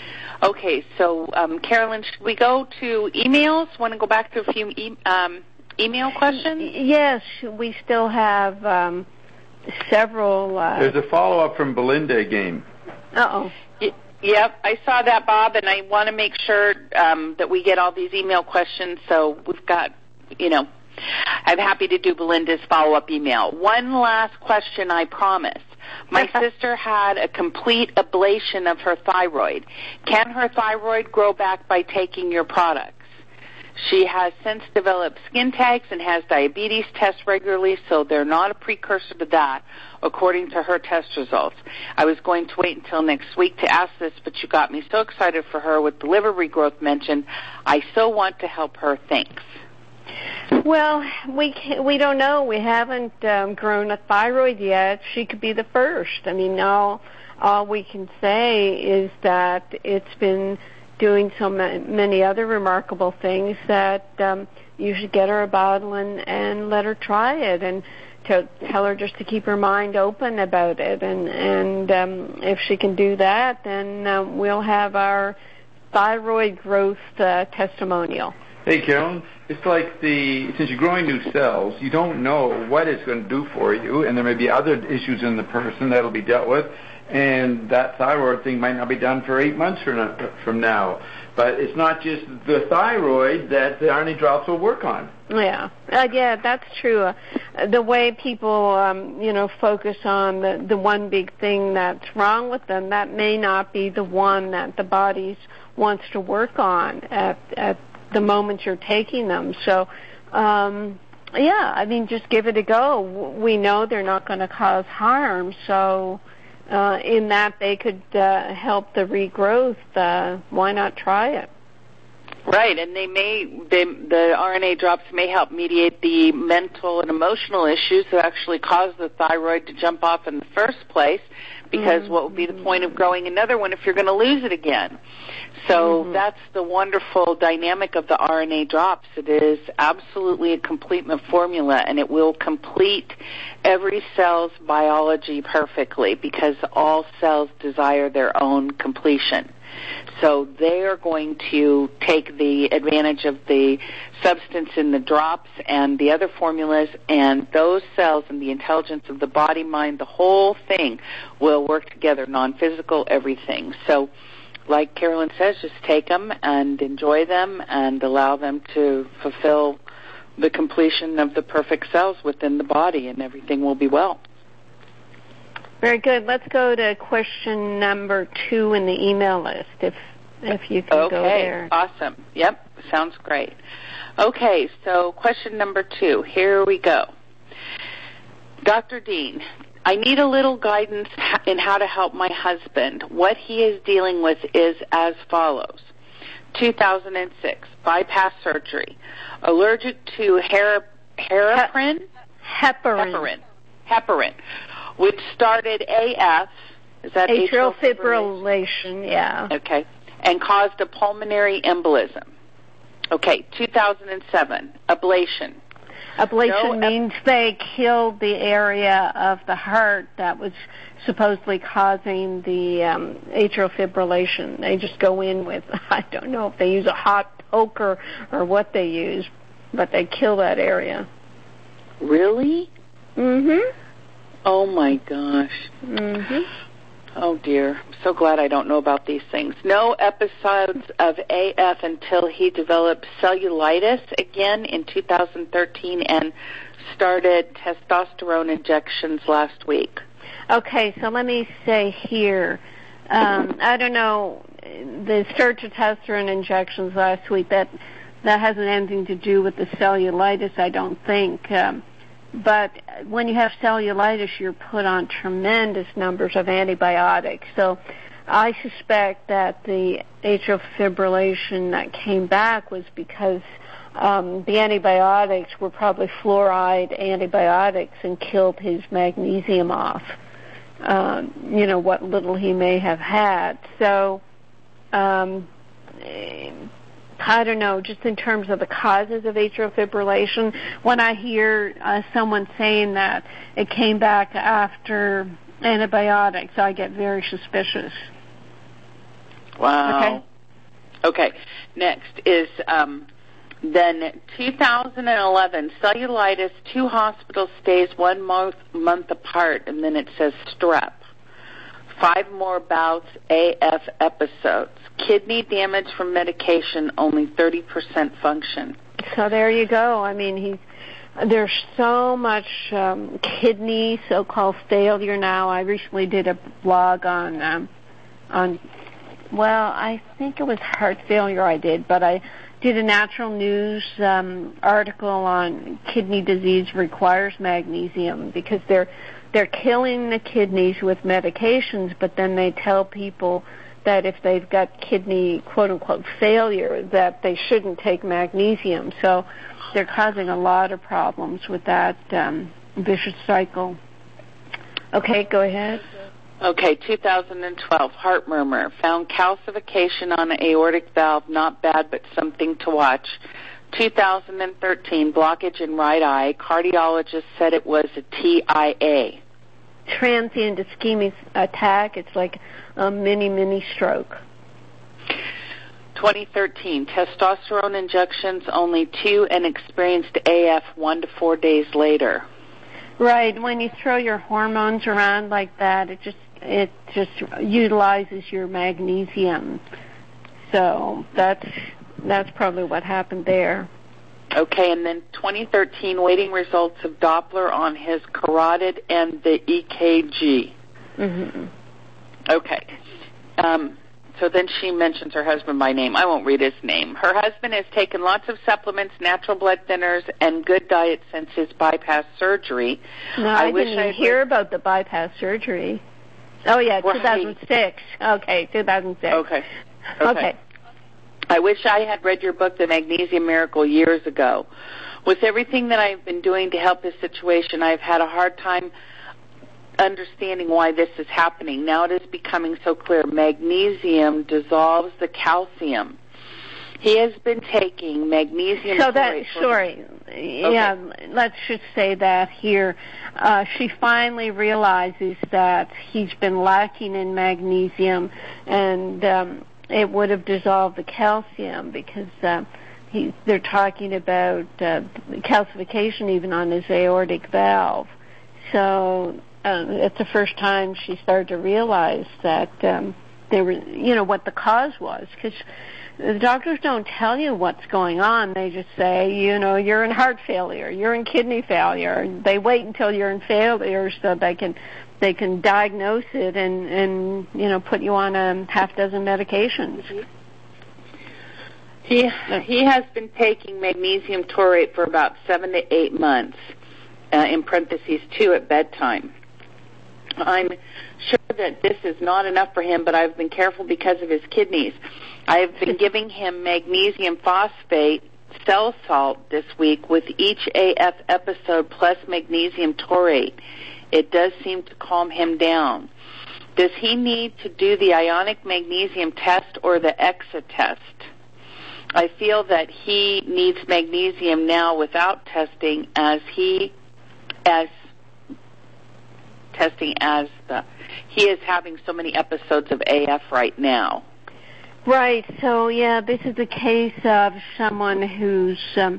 Speaker 2: Okay, so, um, Carolyn, should we go to emails? Want to go back to a few e- um, email questions?
Speaker 3: Yes, we still have um, several. Uh...
Speaker 4: There's a follow-up from Belinda again.
Speaker 3: Uh-oh.
Speaker 2: Y- yep, I saw that, Bob, and I want to make sure um, that we get all these email questions, so we've got, you know, I'm happy to do Belinda's follow-up email. One last question, I promise. My sister had a complete ablation of her thyroid. Can her thyroid grow back by taking your products? She has since developed skin tags and has diabetes tests regularly, so they're not a precursor to that, according to her test results. I was going to wait until next week to ask this, but you got me so excited for her with the liver regrowth mentioned. I so want to help her. Thanks.
Speaker 3: Well, we can't, we don't know. We haven't um, grown a thyroid yet. She could be the first. I mean, all all we can say is that it's been doing so many other remarkable things that um, you should get her a bottle and, and let her try it, and to tell her just to keep her mind open about it. And and um, if she can do that, then um, we'll have our thyroid growth uh, testimonial.
Speaker 4: Hey, Carolyn, it's like the, since you're growing new cells, you don't know what it's going to do for you, and there may be other issues in the person that'll be dealt with, and that thyroid thing might not be done for eight months from now. But it's not just the thyroid that the R N A drops will work on.
Speaker 3: Yeah, uh, yeah, that's true. Uh, the way people, um, you know, focus on the, the one big thing that's wrong with them, that may not be the one that the body wants to work on at at the moment you're taking them. So, um, yeah, I mean, just give it a go. We know they're not going to cause harm, so uh, in that they could uh, help the regrowth. Uh, why not try it?
Speaker 2: Right, and they may, they, the R N A drops may help mediate the mental and emotional issues that actually cause the thyroid to jump off in the first place, because mm-hmm. what would be the point of growing another one if you're going to lose it again? So mm-hmm. that's the wonderful dynamic of the R N A drops. It is absolutely a complement formula, and it will complete every cell's biology perfectly, because all cells desire their own completion. So they are going to take the advantage of the substance in the drops and the other formulas, and those cells and the intelligence of the body, mind, the whole thing will work together, non-physical, everything. So like Carolyn says, just take them and enjoy them and allow them to fulfill the completion of the perfect cells within the body, and everything will be well.
Speaker 3: Very good. Let's go to question number two in the email list, if if you can
Speaker 2: okay.
Speaker 3: go there.
Speaker 2: Okay, awesome. Yep, sounds great. Okay, so question number two. Here we go. Doctor Dean, I need a little guidance in how to help my husband. What he is dealing with is as follows. two thousand six, bypass surgery, allergic to her- heparin?
Speaker 3: Heparin.
Speaker 2: Heparin. Heparin. Which started A F, is that
Speaker 3: atrial
Speaker 2: atrial
Speaker 3: fibrillation?
Speaker 2: fibrillation?
Speaker 3: Yeah.
Speaker 2: Okay, and caused a pulmonary embolism. Okay, two thousand seven, ablation.
Speaker 3: Ablation
Speaker 2: no,
Speaker 3: means they killed the area of the heart that was supposedly causing the um, atrial fibrillation. They just go in with, I don't know if they use a hot poker or what they use, but they kill that area.
Speaker 2: Really?
Speaker 3: Mm-hmm.
Speaker 2: Oh, my gosh.
Speaker 3: Mm-hmm.
Speaker 2: Oh, dear. I'm so glad I don't know about these things. No episodes of A F until he developed cellulitis again in two thousand thirteen and started testosterone injections last week.
Speaker 3: Okay, so let me say here, um, I don't know, the start testosterone injections last week, that, that hasn't anything to do with the cellulitis, I don't think. Um, But when you have cellulitis, you're put on tremendous numbers of antibiotics. So I suspect that the atrial fibrillation that came back was because um, the antibiotics were probably fluoride antibiotics and killed his magnesium off, um, you know, what little he may have had. So um I don't know, just in terms of the causes of atrial fibrillation, when I hear uh, someone saying that it came back after antibiotics, I get very suspicious.
Speaker 2: Wow. Okay. Okay. Next is um, then two thousand eleven, cellulitis, two hospital stays one month, month apart, and then it says strep. Five more bouts, A F episodes. Kidney damage from medication, only thirty percent function.
Speaker 3: So there you go. I mean, he's, there's so much um, kidney so-called failure now. I recently did a blog on, um, on, well, I think it was heart failure I did, but I did a Natural News um, article on kidney disease requires magnesium because they're they're killing the kidneys with medications, but then they tell people that if they've got kidney, quote-unquote, failure, that they shouldn't take magnesium. So they're causing a lot of problems with that um, vicious cycle. Okay, go ahead.
Speaker 2: Okay, two thousand twelve, heart murmur. Found calcification on the aortic valve, not bad, but something to watch. two thousand thirteen, blockage in right eye. Cardiologist said it was a T I A.
Speaker 3: Transient ischemic attack. It's like a mini, mini stroke.
Speaker 2: twenty thirteen, testosterone injections, only two, and experienced A F one to four days later.
Speaker 3: Right. When you throw your hormones around like that, it just it just utilizes your magnesium. So that's that's probably what happened there.
Speaker 2: Okay, and then twenty thirteen, waiting results of Doppler on his carotid and the E K G.
Speaker 3: Mm-hmm.
Speaker 2: Okay. Um, so then she mentions her husband by name. I won't read his name. Her husband has taken lots of supplements, natural blood thinners, and good diet since his bypass surgery.
Speaker 3: No,
Speaker 2: I,
Speaker 3: I
Speaker 2: wish
Speaker 3: didn't
Speaker 2: I'd
Speaker 3: hear
Speaker 2: re-
Speaker 3: about the bypass surgery. Oh, yeah,
Speaker 2: Right.
Speaker 3: two thousand six. Okay, two thousand six.
Speaker 2: Okay.
Speaker 3: Okay.
Speaker 2: Okay. I wish I had read your book, The Magnesium Miracle, years ago. With everything that I've been doing to help this situation, I've had a hard time understanding why this is happening. Now it is becoming so clear. Magnesium dissolves the calcium. He has been taking magnesium.
Speaker 3: So that, sorry,
Speaker 2: okay.
Speaker 3: yeah, let's just say that here. Uh, she finally realizes that he's been lacking in magnesium, and um, it would have dissolved the calcium because uh, he, they're talking about uh, calcification even on his aortic valve. So uh, it's the first time she started to realize that um, they were, you know, what the cause was, because the doctors don't tell you what's going on. They just say, you know, you're in heart failure, you're in kidney failure. They wait until you're in failure so they can they can diagnose it and, and you know, put you on a half dozen medications.
Speaker 2: He he has been taking magnesium taurate for about seven to eight months, uh, in parentheses, two at bedtime. I'm sure that this is not enough for him, but I've been careful because of his kidneys. I've been giving him magnesium phosphate cell salt this week with each A F episode plus magnesium taurate. It does seem to calm him down. Does he need to do the ionic magnesium test or the E X A test? I feel that he needs magnesium now without testing, as he as testing as the he is having so many episodes of A F right now.
Speaker 3: Right. So yeah, this is a case of someone who's um,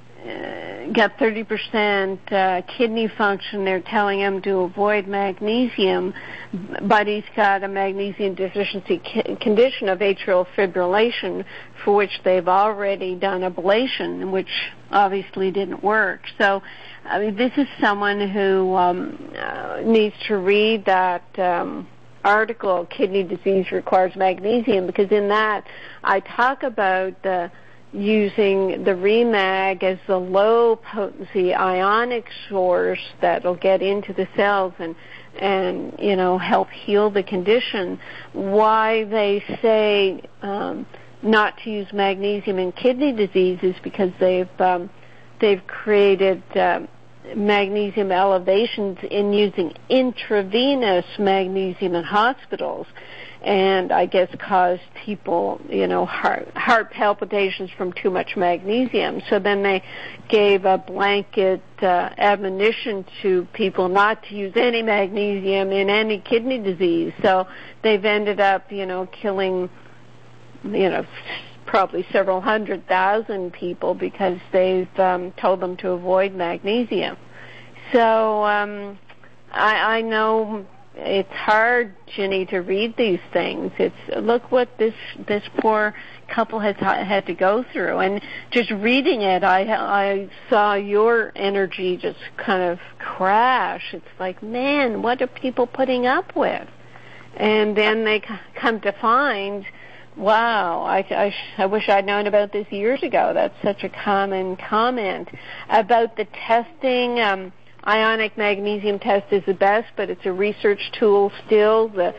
Speaker 3: uh, got thirty percent uh, kidney function. They're telling him to avoid magnesium, but he's got a magnesium deficiency ki- condition of atrial fibrillation, for which they've already done ablation, which obviously didn't work. So, I mean, this is someone who um, uh, needs to read that um, article, Kidney Disease Requires Magnesium, because in that I talk about the using the REMAG as the low-potency ionic source that'll get into the cells and, and you know, help heal the condition. Why they say um, not to use magnesium in kidney disease is because they've um, they've created uh, magnesium elevations in using intravenous magnesium in hospitals, and I guess caused people, you know, heart, heart palpitations from too much magnesium. So then they gave a blanket uh, admonition to people not to use any magnesium in any kidney disease. So they've ended up, you know, killing, you know, probably several hundred thousand people because they've um, told them to avoid magnesium. So um, I, I know it's hard, Ginny, to read these things. It's look what this this poor couple has had to go through, and just reading it, I I saw your energy just kind of crash. It's like, man, what are people putting up with? And then they come to find, wow, I, I, I wish I'd known about this years ago. That's such a common comment. About the testing, um, ionic magnesium test is the best, but it's a research tool still. The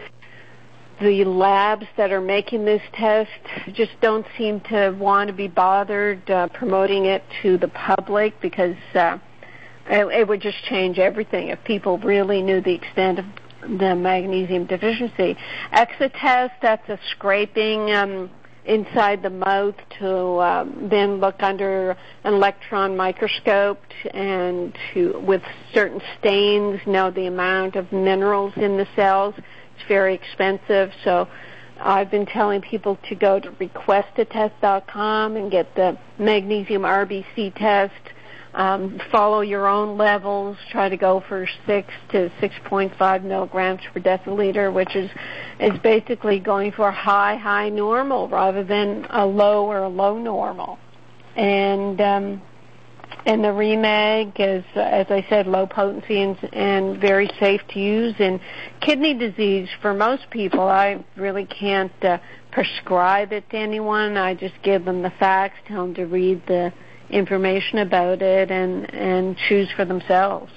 Speaker 3: the labs that are making this test just don't seem to want to be bothered uh, promoting it to the public, because uh, it, it would just change everything if people really knew the extent of the magnesium deficiency. Exotest, that's a scraping um, inside the mouth to um, then look under an electron microscope and to, with certain stains, know the amount of minerals in the cells. It's very expensive, so I've been telling people to go to request a test dot com and get the magnesium R B C test. Um, follow your own levels. Try to go for six to six point five milligrams per deciliter, which is is basically going for high, high normal rather than a low or a low normal. And um, and the REMAG is, as I said, low potency and, and very safe to use. In kidney disease, for most people, I really can't uh, prescribe it to anyone. I just give them the facts, tell them to read the information about it and and choose for themselves.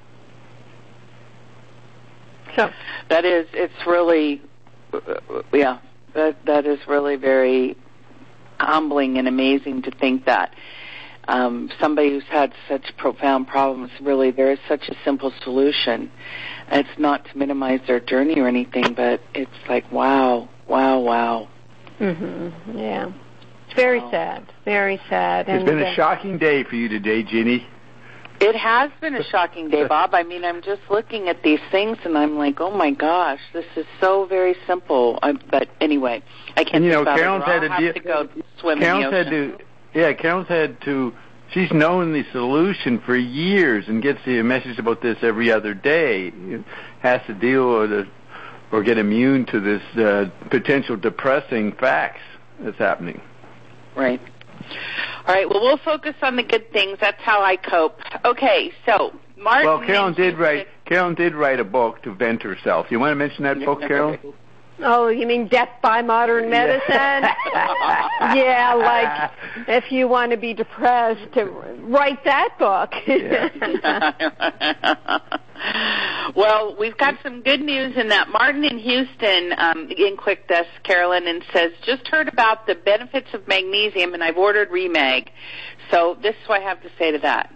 Speaker 3: So
Speaker 2: that is, it's really, yeah, that that is really very humbling and amazing to think that um, somebody who's had such profound problems, really there is such a simple solution. It's not to minimize their journey or anything, but it's like, wow, wow, wow.
Speaker 3: Mm-hmm. Yeah. Very wow. sad, very sad.
Speaker 4: It's
Speaker 3: and
Speaker 4: been a
Speaker 3: uh,
Speaker 4: shocking day for you today, Ginny.
Speaker 2: It has been a shocking day, Bob. I mean, I'm just looking at these things, and I'm like, oh, my gosh, this is so very simple. I, but anyway, I can't
Speaker 4: and, you know,
Speaker 2: think about
Speaker 4: Carolyn's
Speaker 2: it. I'll
Speaker 4: had
Speaker 2: have
Speaker 4: to,
Speaker 2: to go swim
Speaker 4: Carolyn's
Speaker 2: in the ocean.
Speaker 4: Had to, yeah, Carolyn's had to, she's known the solution for years and gets the message about this every other day. Has to deal with it or get immune to this uh, potential depressing facts that's happening.
Speaker 2: Right. All right. Well, we'll focus on the good things. That's how I cope. Okay. So, Martin.
Speaker 4: Well, Carolyn did write. Carolyn did write a book to vent herself. You want to mention that book, Carolyn?
Speaker 3: Oh, you mean Death by Modern Medicine? Yeah, like if you want to be depressed, to write that book.
Speaker 2: Well, we've got some good news in that Martin in Houston um, in Quick Desk, Carolyn, and says, just heard about the benefits of magnesium, and I've ordered REMAG. So this is what I have to say to that.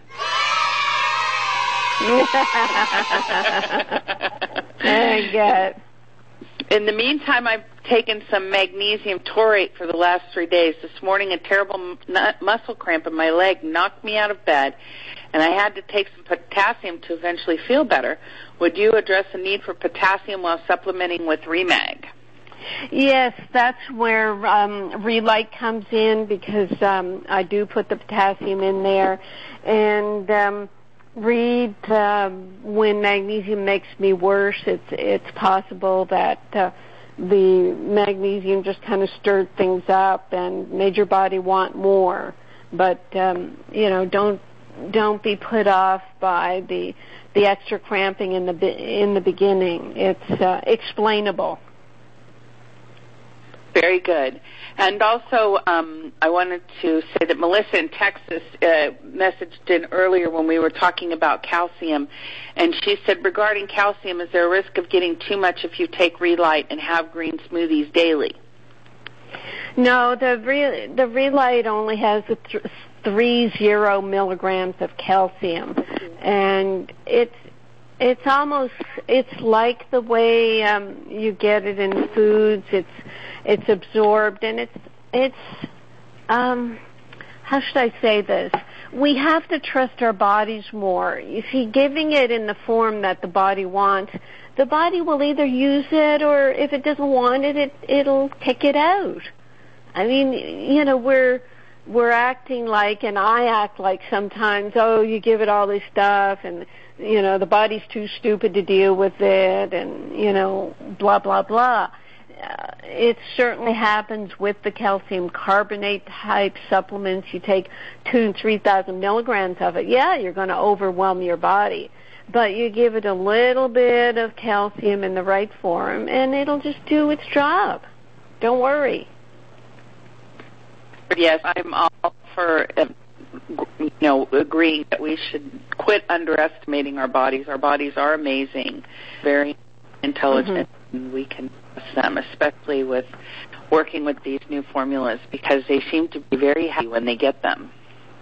Speaker 3: I get.
Speaker 2: In the meantime, I've taken some magnesium taurate for the last three days. This morning, a terrible m- muscle cramp in my leg knocked me out of bed, and I had to take some potassium to eventually feel better. Would you address the need for potassium while supplementing with Remag?
Speaker 3: Yes, that's where um, Relight comes in, because um, I do put the potassium in there. And um, read uh, when magnesium makes me worse, it's it's possible that uh, the magnesium just kind of stirred things up and made your body want more. But um, you know, don't don't be put off by the the extra cramping in the in the beginning. It's uh, explainable.
Speaker 2: Very good. And also, um, I wanted to say that Melissa in Texas uh, messaged in earlier when we were talking about calcium, and she said, regarding calcium, is there a risk of getting too much if you take Relight and have green smoothies daily?
Speaker 3: No, the Re- the Relight only has a th- three zero milligrams of calcium, and it's it's almost it's like the way um, you get it in foods. It's It's absorbed, and it's, it's um, how should I say this? We have to trust our bodies more. You see, giving it in the form that the body wants, the body will either use it, or if it doesn't want it, it it'll kick it out. I mean, you know, we're we're acting like, and I act like sometimes, oh, you give it all this stuff, and, you know, the body's too stupid to deal with it, and, you know, blah, blah, blah. Uh, it certainly happens with the calcium carbonate type supplements. You take two and three thousand milligrams of it. Yeah, you're going to overwhelm your body, but you give it a little bit of calcium in the right form, and it'll just do its job. Don't worry.
Speaker 2: Yes, I'm all for uh, you know agreeing that we should quit underestimating our bodies. Our bodies are amazing, very intelligent, mm-hmm. and we can them, especially with working with these new formulas, because they seem to be very happy when they get them.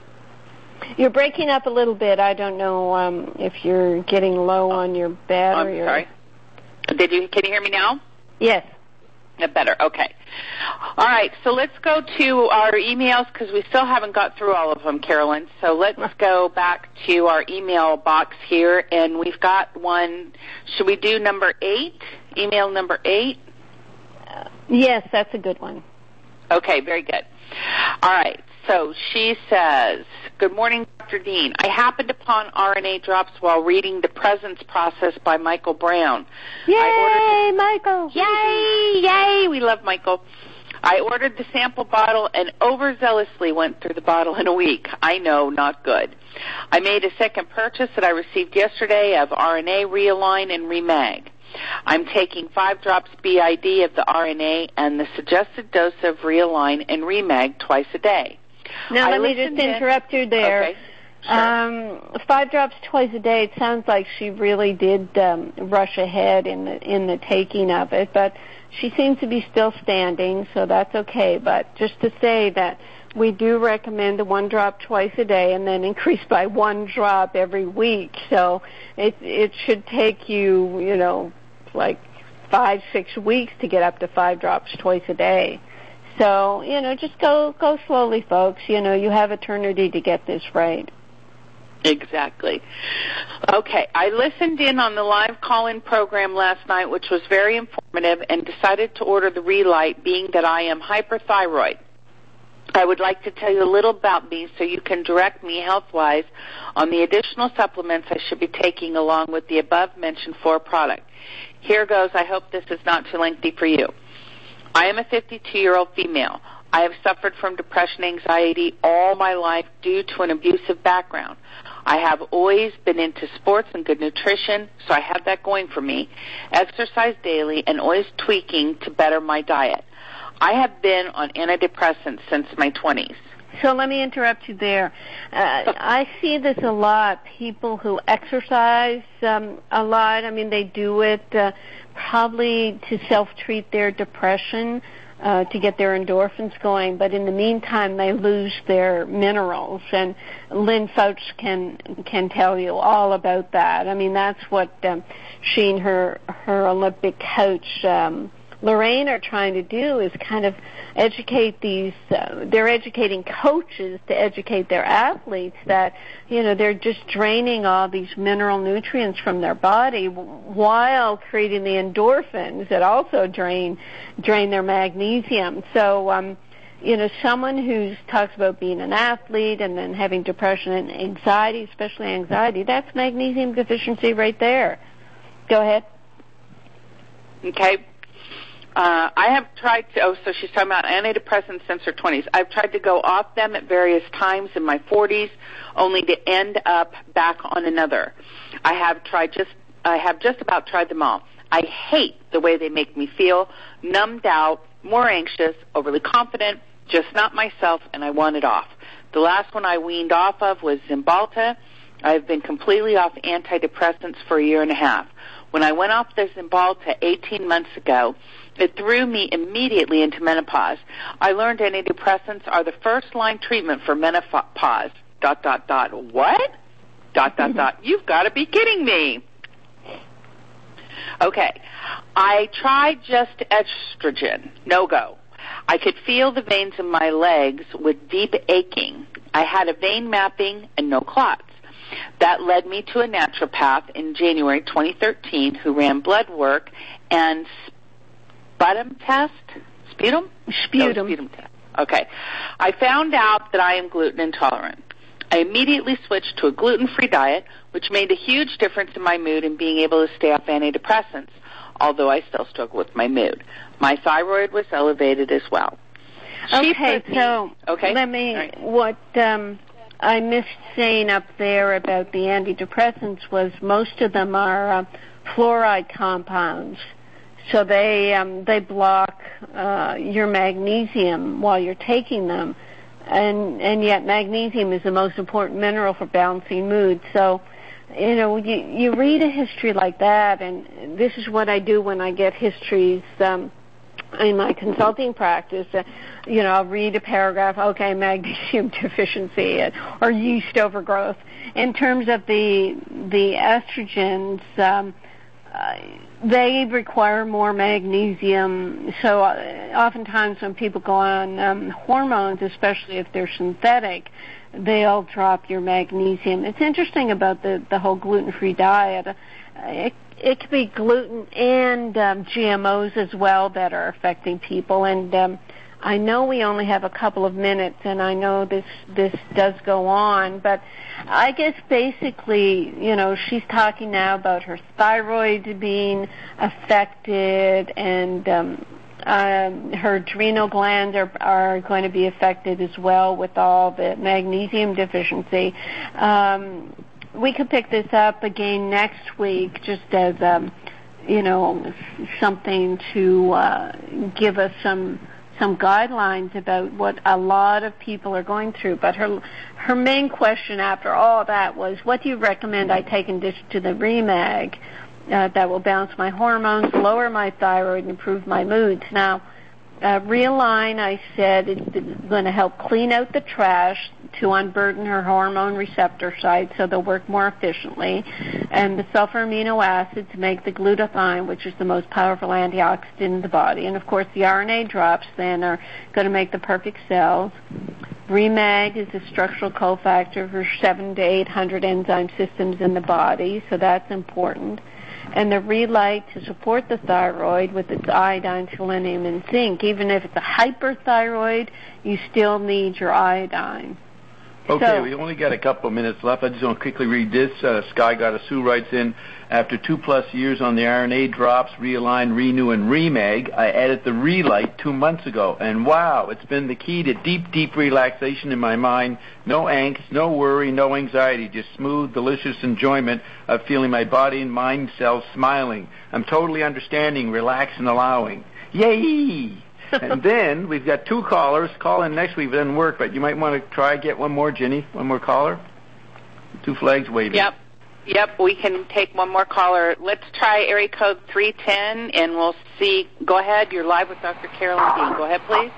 Speaker 3: You're breaking up a little bit. I don't know um, if you're getting low on your battery.
Speaker 2: I'm sorry. Or... Did you? Can you hear me now?
Speaker 3: Yes.
Speaker 2: Better. Okay. All right. So let's go to our emails, because we still haven't got through all of them, Carolyn. So let's go back to our email box here, and we've got one. Should we do number eight? Email number eight?
Speaker 3: Uh, yes, that's a good one.
Speaker 2: Okay, very good. All right. So she says, good morning, Doctor Dean. I happened upon R N A drops while reading The Presence Process by Michael Brown.
Speaker 3: Yay,
Speaker 2: I ordered the,
Speaker 3: Michael!
Speaker 2: Yay, yay! We love Michael. I ordered the sample bottle and overzealously went through the bottle in a week. I know, not good. I made a second purchase that I received yesterday of R N A, Realign, and Remag. I'm taking five drops B I D of the R N A and the suggested dose of Realign and Remag twice a day.
Speaker 3: Now,
Speaker 2: I
Speaker 3: let me just interrupt you there.
Speaker 2: Okay. Sure.
Speaker 3: Um, five drops twice a day, it sounds like she really did um, rush ahead in the, in the taking of it, but she seems to be still standing, so that's okay. But just to say that we do recommend the one drop twice a day and then increase by one drop every week. So it it should take you, you know, like five, six weeks to get up to five drops twice a day. So, you know, just go go slowly, folks. You know, you have eternity to get this right.
Speaker 2: Exactly. Okay, I listened in on the live call-in program last night, which was very informative, and decided to order the Relight, being that I am hyperthyroid. I would like to tell you a little about me so you can direct me health-wise on the additional supplements I should be taking along with the above-mentioned four product. Here goes. I hope this is not too lengthy for you. I am a fifty-two-year-old female. I have suffered from depression, anxiety all my life due to an abusive background. I have always been into sports and good nutrition, so I have that going for me, exercise daily, and always tweaking to better my diet. I have been on antidepressants since my twenties.
Speaker 3: So let me interrupt you there. Uh, I see this a lot. People who exercise um, a lot, I mean, they do it uh, probably to self-treat their depression, uh, to get their endorphins going, but in the meantime, they lose their minerals. And Lynn Fouch can can tell you all about that. I mean, that's what um, she and her, her Olympic coach um, Lorraine are trying to do is kind of educate these, uh, they're educating coaches to educate their athletes that, you know, they're just draining all these mineral nutrients from their body while creating the endorphins that also drain, drain their magnesium. So, um, you know, someone who talks about being an athlete and then having depression and anxiety, especially anxiety, that's magnesium deficiency right there. Go ahead.
Speaker 2: Okay. Uh, I have tried to, oh, so she's talking about antidepressants since her twenties. I've tried to go off them at various times in my forties, only to end up back on another. I have tried just, I have just about tried them all. I hate the way they make me feel, numbed out, more anxious, overly confident, just not myself, and I want it off. The last one I weaned off of was Cymbalta. I've been completely off antidepressants for a year and a half. When I went off the Cymbalta eighteen months ago, it threw me immediately into menopause. I learned antidepressants are the first-line treatment for menopause. Dot, dot, dot. What? Dot, dot, dot. You've got to be kidding me. Okay. I tried just estrogen. No go. I could feel the veins in my legs with deep aching. I had a vein mapping and no clots. That led me to a naturopath in January twenty thirteen who ran blood work and sputum test? Sputum?
Speaker 3: Sputum.
Speaker 2: No, sputum test. Okay. I found out that I am gluten intolerant. I immediately switched to a gluten-free diet, which made a huge difference in my mood and being able to stay off antidepressants, although I still struggle with my mood. My thyroid was elevated as well.
Speaker 3: Okay,
Speaker 2: me,
Speaker 3: so
Speaker 2: okay.
Speaker 3: let me,
Speaker 2: right.
Speaker 3: what um, I missed saying up there about the antidepressants was most of them are uh, fluoride compounds. So they um, they block uh, your magnesium while you're taking them. And and yet magnesium is the most important mineral for balancing mood. So, you know, you, you read a history like that, and this is what I do when I get histories um, in my consulting practice. Uh, you know, I'll read a paragraph, okay, magnesium deficiency or yeast overgrowth. In terms of the the estrogens, um, uh, they require more magnesium. So uh, oftentimes when people go on um, hormones, especially if they're synthetic, they'll drop your magnesium. It's interesting about the, the whole gluten-free diet. Uh, it, it could be gluten and um, G M Os as well that are affecting people. And um, I know we only have a couple of minutes, and I know this this does go on, but I guess basically, you know, she's talking now about her thyroid being affected, and um, um, her adrenal glands are are going to be affected as well with all the magnesium deficiency. Um, we could pick this up again next week, just as um, you know, something to uh, give us some. some guidelines about what a lot of people are going through. But her her main question after all that was, what do you recommend I take in addition to the Remag uh, that will balance my hormones, lower my thyroid, and improve my moods? Now, uh, Realign, I said, is going to help clean out the trash to unburden her hormone receptor sites so they'll work more efficiently. And the sulfur amino acids make the glutathione, which is the most powerful antioxidant in the body. And, of course, the R N A drops then are going to make the perfect cells. Remag is a structural cofactor for seven to eight hundred enzyme systems in the body, so that's important. And the Relight to support the thyroid with its iodine, selenium, and zinc. Even if it's a hyperthyroid, you still need your iodine.
Speaker 4: Okay,
Speaker 3: so,
Speaker 4: we only got a couple of minutes left. I just want to quickly read this. Uh, Sky Goddess Sue writes in, after two plus years on the R N A drops, Realign, Renew, and Remag, I added the Relight two months ago. And wow, it's been the key to deep, deep relaxation in my mind. No angst, no worry, no anxiety, just smooth, delicious enjoyment of feeling my body and mind cells smiling. I'm totally understanding, relaxed, and allowing. Yay! And then we've got two callers. Call in next week. It doesn't work, but you might want to try get one more, Ginny. One more caller. Two flags waving.
Speaker 2: Yep. Yep, we can take one more caller. Let's try area code three ten, and we'll see. Go ahead. You're live with Doctor Carolyn Dean. Go ahead, please.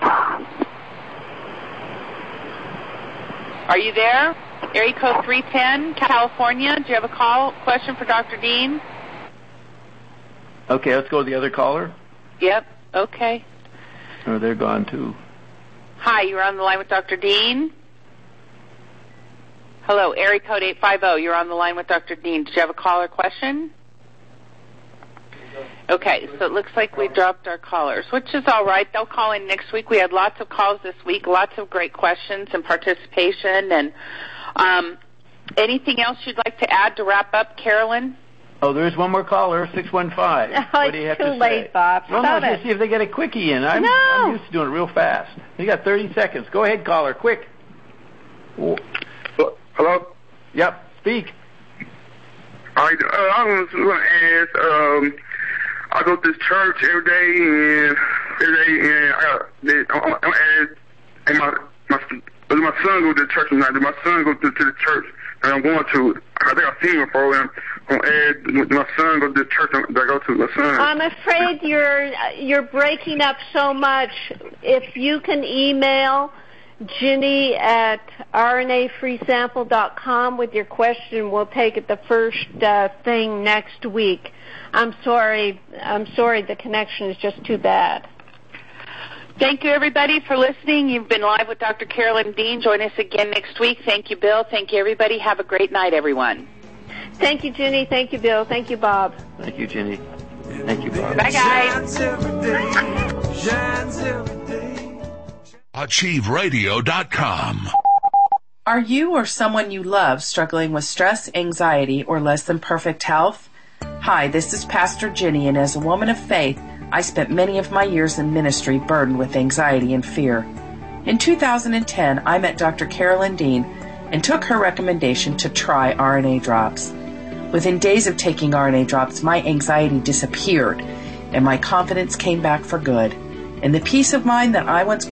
Speaker 2: Are you there? Area code three ten, California. Do you have a call question for Doctor Dean?
Speaker 4: Okay, let's go to the other caller.
Speaker 2: Yep. Okay.
Speaker 4: Or they're gone too.
Speaker 2: Hi, you're on the line with Doctor Dean. Hello, area code eight five zero. You're on the line with Doctor Dean. Did you have a call or question? Okay, so it looks like we dropped our callers, which is all right. They'll call in next week. We had lots of calls this week, lots of great questions and participation. And um, anything else you'd like to add to wrap up, Carolyn?
Speaker 4: Oh, there's one more caller, six one five.
Speaker 3: Oh,
Speaker 4: what do you have
Speaker 3: too
Speaker 4: to say?
Speaker 3: late, Bob.
Speaker 4: Well,
Speaker 3: Stop
Speaker 4: no,
Speaker 3: it.
Speaker 4: just see if they get a quickie in. I'm,
Speaker 3: No.
Speaker 4: I'm used to doing it real fast. You got thirty seconds. Go ahead, caller, quick.
Speaker 6: Hello?
Speaker 4: Yep, speak.
Speaker 6: All right, uh, I was going to ask, um, I go to this church every day, and every day, and I, they, I'm, I'm asked, and my, my, does my son go to the church tonight? Does my son go to, to the church that I'm going to? I think I've seen him before, and I'm going to ask, does my son go to the church that I go to? My son.
Speaker 3: I'm afraid you're you're breaking up so much. If you can email Ginny at R N A free sample dot com with your question, we'll take it the first uh, thing next week. I'm sorry. I'm sorry. The connection is just too bad.
Speaker 2: Thank you, everybody, for listening. You've been live with Doctor Carolyn Dean. Join us again next week. Thank you, Bill. Thank you, everybody. Have a great night, everyone.
Speaker 3: Thank you, Ginny. Thank you, Bill. Thank you, Bob.
Speaker 4: Thank you, Jenny. Thank you, Bob.
Speaker 2: Bye, guys.
Speaker 7: Achieve Radio dot com.
Speaker 8: Are you or someone you love struggling with stress, anxiety, or less than perfect health? Hi, this is Pastor Ginny, and as a woman of faith, I spent many of my years in ministry burdened with anxiety and fear. In two thousand ten, I met Doctor Carolyn Dean and took her recommendation to try R N A drops. Within days of taking R N A drops, my anxiety disappeared, and my confidence came back for good. And the peace of mind that I once